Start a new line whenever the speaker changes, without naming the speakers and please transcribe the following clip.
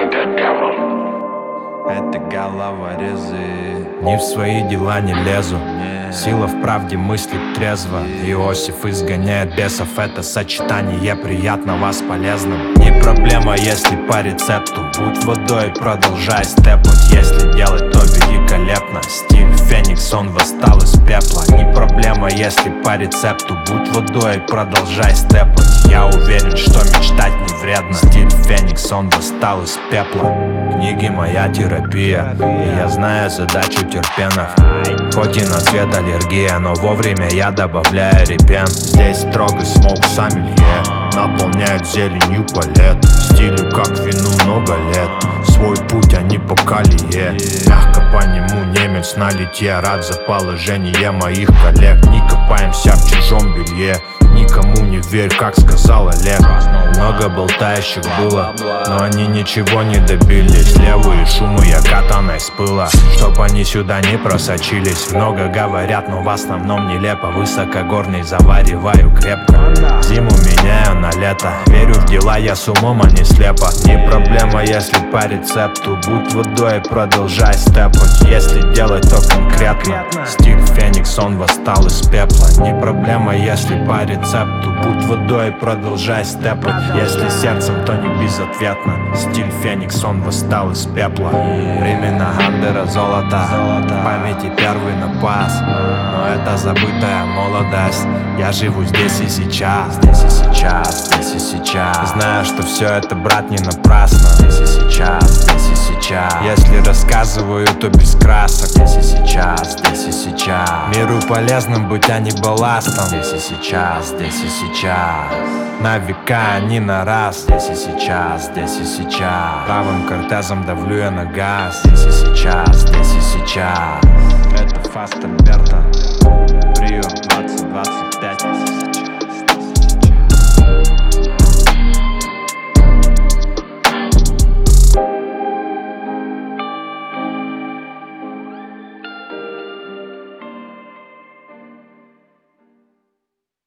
Это головорезы. Ни в свои дела не лезу. Сила в правде мыслит трезво. Иосиф изгоняет бесов. Это сочетание приятно вас полезным. Не проблема, если по рецепту. Будь водой, продолжай степать. Если делать, то великолепно. Стиль Феникс, он восстал из пепла. Не проблема, если по рецепту. Будь водой, продолжай степать. Я уверен, что мечтать не вредно. Стиль Феникс, он восстал из пепла. Книги моя терапия, и я знаю задачу терпенов. Хоть и на цвет аллергия, но вовремя я добавляю репен. Здесь строго смоук сомелье, наполняют зеленью палет. Стилю как вину много лет, свой путь, а не по колее. Мягко по нему немец на литье, рад за положение моих коллег. Не копаемся в чужом белье, никому не верь, как сказал Олег. Много болтающих было, но они ничего не добились. Левые шумы я катаной с пыла, чтоб они сюда не просочились. Много говорят, но в основном нелепо. Высокогорный завариваю крепко, зиму меняю на лето. Верю в дела я с умом, а не слепо. Не проблема, если по рецепту. Будь водой, продолжай степать. Если делать, то конкретно. Стиль Феникс, он восстал из пепла. Не проблема, если по рецепту. Будь водой, продолжай степать. Если сердцем, то не безответно. Стиль Феникс, он восстал из пепла. Времена Гандера золото, памяти первый напас. Но это забытая молодость. Я живу здесь и сейчас, здесь и сейчас, здесь и сейчас. Знаю, что все это, брат, не напрасно. Здесь и сейчас, здесь и сейчас. Если рассказываю, то без красок. Здесь и сейчас, здесь и сейчас. Миру полезным быть, а не балластом. Здесь и сейчас, здесь и сейчас. На века, а не на раз. Здесь и сейчас, здесь и сейчас. Правым кортезом давлю я на газ. Здесь и сейчас, здесь и сейчас. Это Фаст Альберто, Рио 2020.